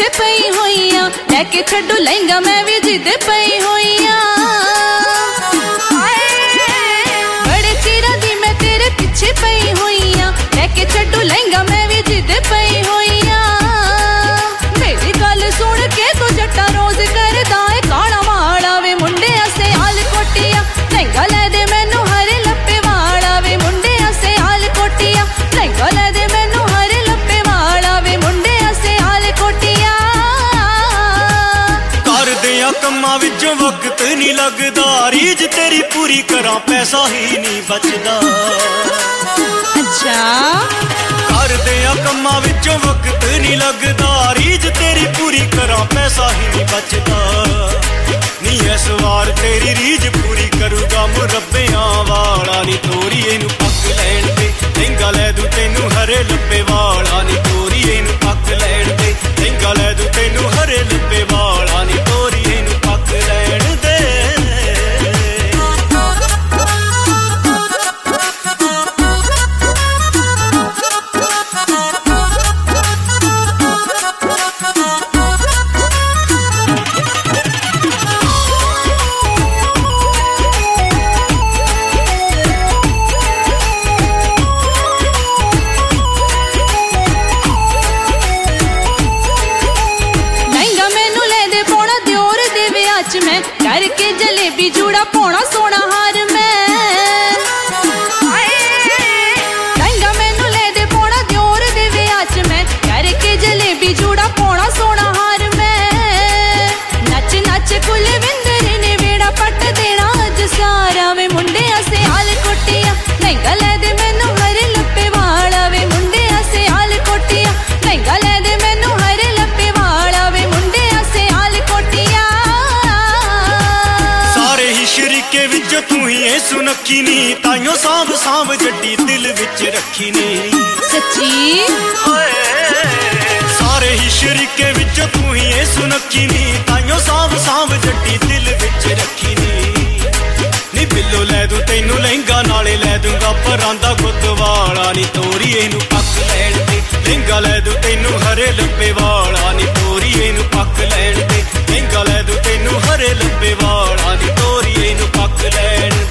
पई होइया लेके छड्डू लहंगा मैं भी जिद पई होइया बड़े चिरा दी मैं तेरे पीछे पई होइया लेके छड्डू लहंगा मैं भी जिद पई होइया मेरी गल सुन के तू जट्टा रोज करदा है काला वाला वे मुंडे से हाल कोटिया लहंगा ले दे मैनू हरे लप्पे वाला वे मुंडे से हाल कोटिया लहंगा ले दे मैनू हरे लप्पे वाला वे मुंडे से हाल कोटिया कर दिया कम्मा विचों वक्त नहीं लगदा रीज तेरी पूरी करा पैसा ही नहीं बचदा अच्छा कर दिया कम्मा विचों वक्त नहीं लगदा रीज तेरी पूरी करा पैसा ही नहीं बचदा नी इस वार तेरी रीज पूरी करूगा मुरब्बियां वाला नी तोरी इनू पक लैण दे लहंगा लै दूं तैनू हरे लब्बे वाला नी तोरी इनू पक लैण दे लहंगा लै दूं तैनू हरे लब्बे वाला नी तोरी इनू पक लैण दे मैं करके जलेबी जूड़ा पौना सोना हार मैं लहंगा मैनू ले दे पौना दियोर दे विआह च मैं करके जलेबी जूड़ा पौना सोना हार मैं नच नच कुलविंदर ने बेड़ा पट देना अज सारा वे मुंडे से हाल कोटिया लहंगा ले दे मैनू हरे लप्पे वाला वे मुंडे से हाल कोटिया लहंगा ले दे मैनू हरे लप्पे वाला वे मुंडे से हाल कोटिया शरीके विच तू ही है सुनखी नी ताइयों सांभ सांभ जड्डी दिल विच रखी नी सच्ची सारे ही शरीके विच तू ही है सुनखी नी ताइयों सांभ सांभ जड्डी दिल विच रखी नी बिल्लो लै दूं तैनू लहंगा नाले लै दूंगा परांदा गुत्त वाला नी तोरी इनू पक लैण दे लहंगा लै दूं तैनू हरे लब्बे वाला नी तोरी इनू पक लैण दे लहंगा लै दूं तैनू हरे लब्बे वाला नी तोरी इनू पक लैण